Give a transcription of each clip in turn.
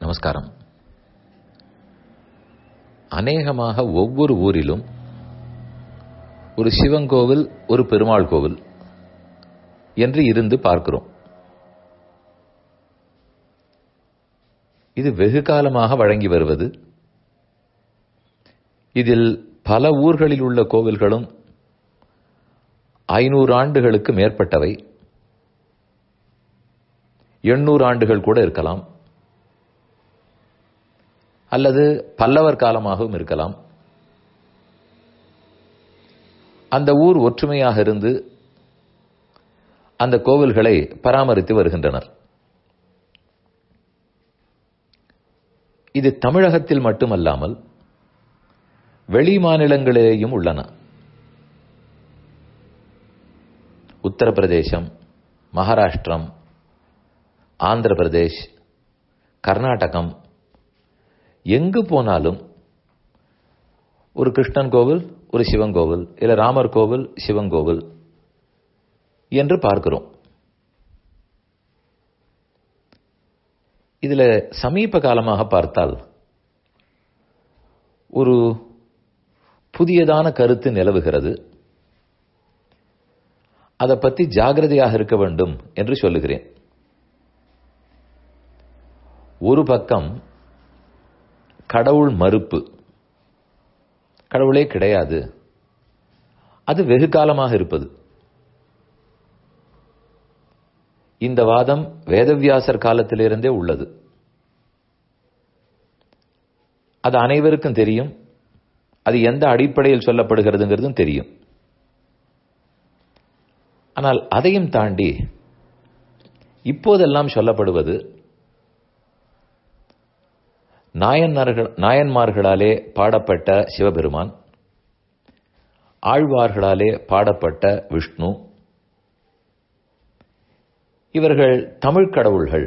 நமஸ்காரம். அநேகமாக ஒவ்வொரு ஊரிலும் ஒரு சிவன் கோவில், ஒரு பெருமாள் கோவில் என்று இருந்து பார்க்கிறோம். இது வெகு காலமாக வழங்கி வருவது. இதில் பல ஊர்களில் உள்ள கோவில்களும் 500 ஆண்டுகளுக்கு மேற்பட்டவை, 800 ஆண்டுகள் கூட இருக்கலாம், அல்லது பல்லவர் காலமாகவும் இருக்கலாம். அந்த ஊர் ஒற்றுமையாக இருந்து அந்த கோவில்களை பராமரித்து வருகின்றனர். இது தமிழகத்தில் மட்டுமல்லாமல் வெளி மாநிலங்களிலேயும் உள்ளன. உத்தரப்பிரதேசம், மகாராஷ்டிரம், ஆந்திர பிரதேஷ், கர்நாடகம், எங்கு போனாலும் ஒரு கிருஷ்ணன் கோவில், ஒரு சிவன் கோவில், இல்ல ராமர் கோவில், சிவன் கோவில் என்று பார்க்கிறோம். இதுல சமீப காலமாக பார்த்தால் ஒரு புதியதான கருத்து நிலவுகிறது. அதை பற்றி ஜாகிரதையாக இருக்க வேண்டும் என்று சொல்லுகிறேன். ஒரு பக்கம் கடவுள் மறுப்பு, கடவுளே கிடையாது, அது வெகு காலமாக இருப்பது. இந்த வாதம் வேதவியாசர் காலத்திலிருந்தே உள்ளது. அது அனைவருக்கும் தெரியும். அது எந்த அடிப்படையில் சொல்லப்படுகிறதுங்கிறதும் தெரியும். ஆனால் அதையும் தாண்டி இப்போதெல்லாம் சொல்லப்படுவது நாயன்மார்களாலே பாடப்பட்ட சிவபெருமான், ஆழ்வார்களாலே பாடப்பட்ட விஷ்ணு, இவர்கள் தமிழ் கடவுள்கள்.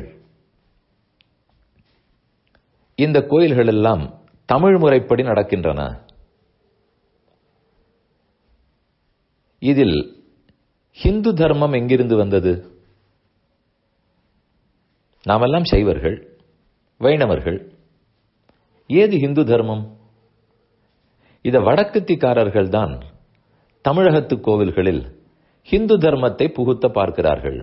இந்த கோயில்கள் எல்லாம் தமிழ் முறைப்படி நடக்கின்றன. இதில் ஹிந்து தர்மம் எங்கிருந்து வந்தது? நாமெல்லாம் சைவர்கள், வைணவர்கள். ஏது ஹிந்து தர்மம்? இத வடக்கத்திக்காரர்கள் தான் தமிழகத்து கோவில்களில் ஹிந்து தர்மத்தை புகுத்த பார்க்கிறார்கள்.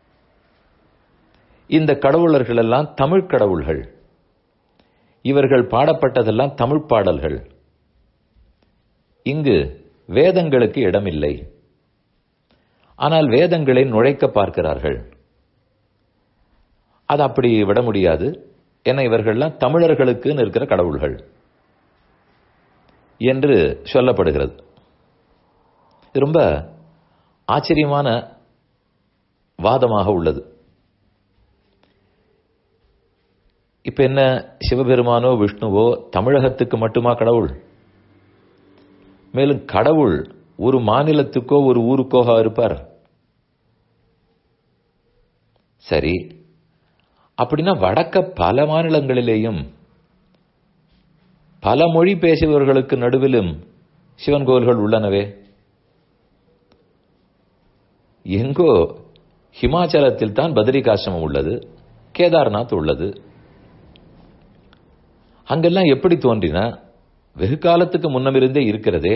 இந்த கடவுளர்கள் எல்லாம் தமிழ் கடவுள்கள். இவர்கள் பாடப்பட்டதெல்லாம் தமிழ் பாடல்கள். இங்கு வேதங்களுக்கு இடமில்லை. ஆனால் வேதங்களை நுழைக்க பார்க்கிறார்கள். அது அப்படி விட முடியாது. ஏன்னா இவர்கள்லாம் தமிழர்களுக்கு இருக்கிற கடவுள்கள் என்று சொல்லப்படுகிறது. இது ரொம்ப ஆச்சரியமான வாதமாக உள்ளது. இப்ப என்ன, சிவபெருமானோ விஷ்ணுவோ தமிழகத்துக்கு மட்டுமா கடவுள்? மேலும் கடவுள் ஒரு மாநிலத்துக்கோ ஒரு ஊருக்கோ இருப்பார்? சரி, அப்படின்னா வடக்க பல மாநிலங்களிலேயும் பல மொழி பேசுபவர்களுக்கு நடுவிலும் சிவன் கோவில்கள் உள்ளனவே. எங்கோ ஹிமாச்சலத்தில் தான் பத்ரிகாசிரமம் உள்ளது, கேதார்நாத் உள்ளது. அங்கெல்லாம் எப்படி தோன்றின? வெகு காலத்துக்கு முன்னமிருந்தே இருக்கிறதே.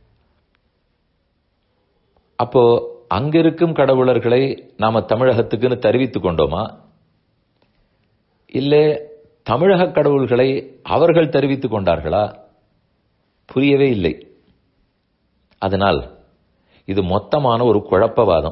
அப்போ அங்கிருக்கும் கடவுளர்களை நாம தமிழகத்துக்குன்னு தெரிவித்துக் கொண்டோமா? இல்லை தமிழக கடவுள்களை அவர்கள் தெரிவித்துக் கொண்டார்களா? புரியவே இல்லை. அதனால் இது மொத்தமான ஒரு குழப்பவாதம்.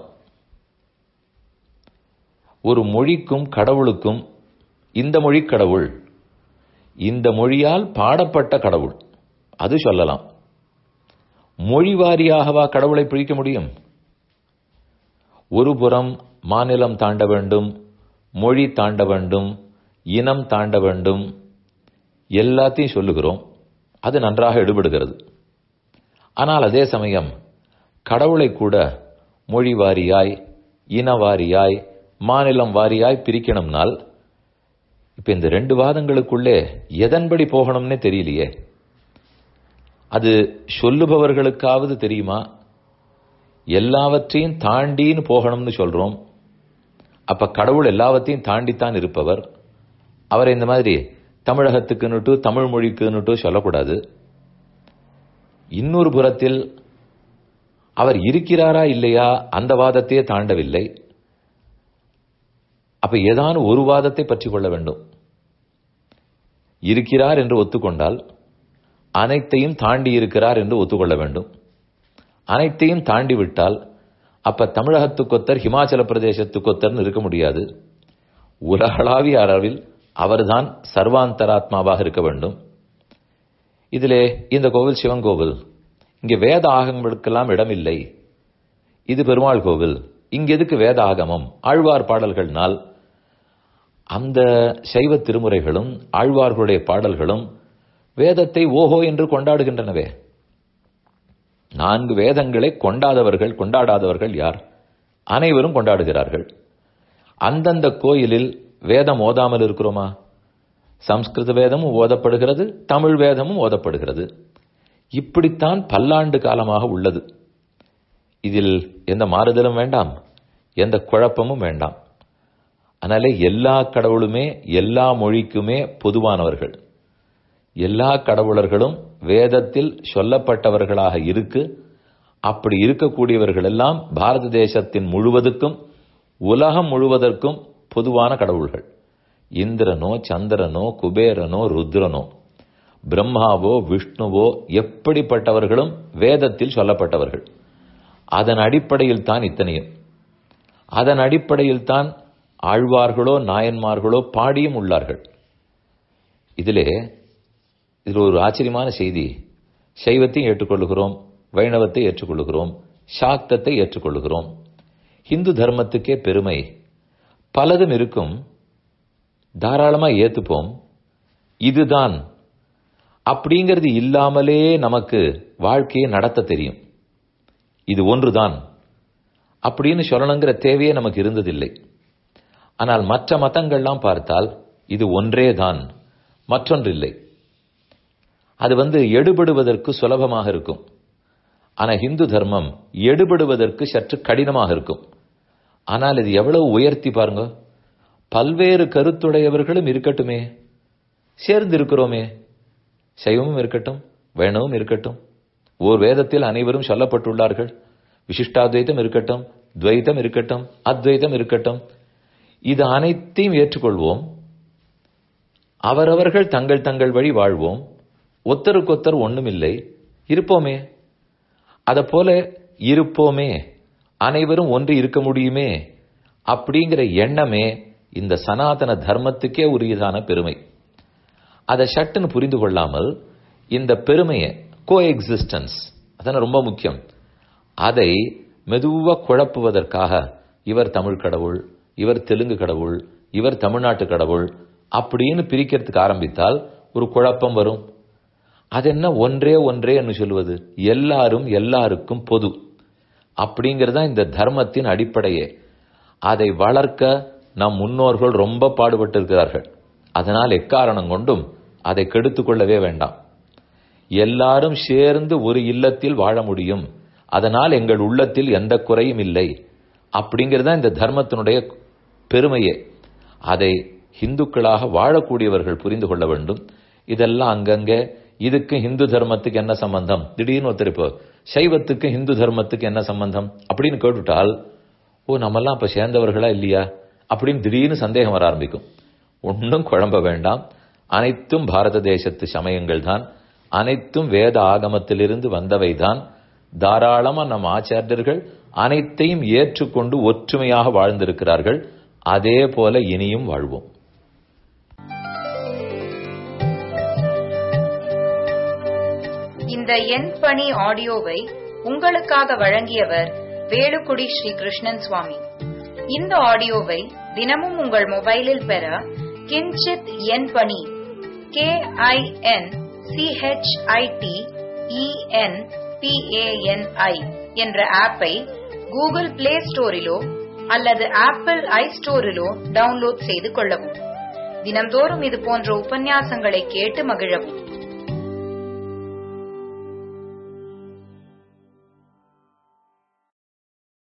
ஒரு மொழிக்கும் கடவுளுக்கும், இந்த மொழி கடவுள், இந்த மொழியால் பாடப்பட்ட கடவுள், அது சொல்லலாம். மொழி வாரியாகவா கடவுளை பிரிக்க முடியும்? ஒரு புறம் மாநிலம் தாண்ட வேண்டும், மொழி தாண்ட வேண்டும், இனம் தாண்ட வேண்டும், எல்லாத்தையும் சொல்லுகிறோம். அது நன்றாக எடுபடுகிறது. ஆனால் அதே சமயம் கடவுளை கூட மொழி வாரியாய், இன வாரியாய், மாநிலம் வாரியாய் பிரிக்கணும்னால் இப்ப இந்த 2 வாதங்களுக்குள்ளே எதன்படி போகணும்னே தெரியலையே. அது சொல்லுபவர்களுக்காவது தெரியுமா? எல்லாவற்றையும் தாண்டின்னு போகணும்னு சொல்றோம். அப்ப கடவுள் எல்லாவற்றையும் தாண்டித்தான் இருப்பவர். அவரை இந்த மாதிரி தமிழகத்துக்குன்னுட்டு தமிழ் மொழிக்குன்னுட்டு சொல்லக்கூடாது. இன்னொரு புறத்தில் அவர் இருக்கிறாரா இல்லையா அந்த வாதத்தையே தாண்டவில்லை. அப்ப ஏதான ஒரு வாதத்தை பற்றி கொள்ள வேண்டும். இருக்கிறார் என்று ஒத்துக்கொண்டால் அனைத்தையும் தாண்டி இருக்கிறார் என்று ஒத்துக்கொள்ள வேண்டும். அனைத்தையும் தாண்டி விட்டால் அப்ப தமிழகத்துக்கொத்தர் ஹிமாச்சல பிரதேசத்துக்கொத்தர்னு இருக்க முடியாது. உலகளாவிய அளவில் அவர்தான் சர்வாந்தராத்மாவாக இருக்க வேண்டும். இதிலே இந்த கோவில் சிவன் கோவில், இங்கே வேத ஆகமங்களுக்கெல்லாம் இடமில்லை. இது பெருமாள் கோவில், இங்க எதுக்கு வேத ஆகமம்? ஆழ்வார் பாடல்கள்னால் அந்த சைவ திருமுறைகளும் ஆழ்வார்களுடைய பாடல்களும் வேதத்தை ஓஹோ என்று கொண்டாடுகின்றனவே. 4 வேதங்களை கொண்டாடாதவர்கள் யார்? அனைவரும் கொண்டாடுகிறார்கள். அந்தந்த கோயிலில் வேதம் ஓதாமல் இருக்கிறோமா? சம்ஸ்கிருத வேதமும் ஓதப்படுகிறது, தமிழ் வேதமும் ஓதப்படுகிறது. இப்படித்தான் பல்லாண்டு காலமாக உள்ளது. இதில் எந்த மாறுதலும் வேண்டாம், எந்த குழப்பமும் வேண்டாம். அதனாலே எல்லா கடவுளுமே எல்லா மொழிக்குமே பொதுவானவர்கள். எல்லா கடவுளர்களும் வேதத்தில் சொல்லப்பட்டவர்களாக இருக்கு. அப்படி இருக்கக்கூடியவர்கள் எல்லாம் பாரத தேசத்தின் முழுவதுக்கும் உலகம் முழுவதற்கும் பொதுவான கடவுள்கள். இந்திரனோ சந்திரனோ குபேரனோ ருத்ரனோ பிரம்மாவோ விஷ்ணுவோ எப்படிப்பட்டவர்களும் வேதத்தில் சொல்லப்பட்டவர்கள். அதன் அடிப்படையில் தான் இத்தனையும். அதன் அடிப்படையில் தான் ஆழ்வார்களோ நாயன்மார்களோ பாடியும் உள்ளார்கள். இதில் ஒரு ஆச்சரியமான செய்தி. சைவத்தையும் ஏற்றுக்கொள்கிறோம், வைணவத்தை ஏற்றுக்கொள்கிறோம், சாக்தத்தை ஏற்றுக்கொள்கிறோம். இந்து தர்மத்துக்கே பெருமை பலதும் இருக்கும், தாராளமா ஏத்துப்போம். இதுதான் அப்படிங்கிறது இல்லாமலே நமக்கு வாழ்க்கையை நடத்த தெரியும். இது ஒன்றுதான் அப்படின்னு சொல்லணுங்கிற தேவையே நமக்கு இருந்ததில்லை. ஆனால் மற்ற மதங்கள்லாம் பார்த்தால் இது ஒன்றே தான், மற்றொன்றில்லை. அது எடுபடுவதற்கு சுலபமாக இருக்கும். ஆனால் இந்து தர்மம் எடுபடுவதற்கு சற்று கடினமாக இருக்கும். ஆனால் இது எவ்வளவு உயர்த்தி பாருங்க. பல்வேறு கருத்துடையவர்களும் இருக்கட்டுமே, சேர்ந்து இருக்கிறோமே. சைவமும் இருக்கட்டும், வைணவமும் இருக்கட்டும், ஓர் வேதத்தில் அனைவரும் சொல்லப்பட்டுள்ளார்கள். விசிஷ்டாத்வைத்தம் இருக்கட்டும், துவைத்தம் இருக்கட்டும், அத்வைத்தம் இருக்கட்டும். இது அனைத்தையும் ஏற்றுக்கொள்வோம். அவரவர்கள் தங்கள் தங்கள் வழி வாழ்வோம். ஒத்தருக்கொத்தர் ஒண்ணுமில்லை, இருப்போமே. அத போல இருப்போமே, அனைவரும் ஒன்று இருக்க முடியுமே அப்படிங்கிற எண்ணமே இந்த சனாதன தர்மத்துக்கே உரியதான பெருமை. அதை சட்டுன்னு புரிந்து கொள்ளாமல் இந்த பெருமையை கோ எக்ஸிஸ்டன்ஸ் அதான ரொம்ப முக்கியம். அதை மெதுவா குழப்புவதற்காக இவர் தமிழ் கடவுள், இவர் தெலுங்கு கடவுள், இவர் தமிழ்நாட்டு கடவுள் அப்படின்னு பிரிக்கிறதுக்கு ஆரம்பித்தால் ஒரு குழப்பம் வரும். அது என்ன ஒன்றே ஒன்றே என்று சொல்வது? எல்லாரும் எல்லாருக்கும் பொது அப்படிங்கிறதா இந்த தர்மத்தின் அடிப்படையே. அதை வளர்க்க நம் முன்னோர்கள் ரொம்ப பாடுபட்டு இருக்கிறார்கள். அதனால் எக்காரணம் கொண்டும் அதை கெடுத்துக் கொள்ளவே வேண்டாம். எல்லாரும் சேர்ந்து ஒரு இல்லத்தில் வாழ முடியும், அதனால் எங்கள் உள்ளத்தில் எந்த குறையும் இல்லை அப்படிங்கிறதா இந்த தர்மத்தினுடைய பெருமையே. அதை இந்துக்களாக வாழக்கூடியவர்கள் புரிந்து கொள்ள வேண்டும். இதெல்லாம் அங்கங்கே இதுக்கு இந்து தர்மத்துக்கு என்ன சம்பந்தம், திடீர்னு ஒருத்தர் இப்போ சைவத்துக்கு இந்து தர்மத்துக்கு என்ன சம்பந்தம் அப்படின்னு கேட்டுட்டால், ஓ நம்மெல்லாம் இப்ப சேர்ந்தவர்களா இல்லையா அப்படின்னு திடீர்னு சந்தேகம் வர ஆரம்பிக்கும். ஒன்றும் குழம்ப வேண்டாம். அனைத்தும் பாரத தேசத்து சமயங்கள் தான், அனைத்தும் வேத ஆகமத்திலிருந்து வந்தவைதான். தாராளமா நம் ஆச்சாரியர்கள் அனைத்தையும் ஏற்றுக்கொண்டு ஒற்றுமையாக வாழ்ந்திருக்கிறார்கள். அதே போல இனியும் வாழ்வோம். இந்த என் பணி ஆடியோவை உங்களுக்காக வழங்கியவர் வேலுக்குடி ஸ்ரீ கிருஷ்ணன் சுவாமி. இந்த ஆடியோவை தினமும் உங்கள் மொபைலில் பெற கிஞ்சித் என் பணி KINCHITENPANI என்ற ஆப்பை கூகுள் பிளே ஸ்டோரிலோ அல்லது ஆப்பிள் ஐஸ்டோரிலோ டவுன்லோட் செய்து கொள்ளவும். தினம்தோறும் இது போன்ற உபன்யாசங்களை கேட்டு மகிழவும்.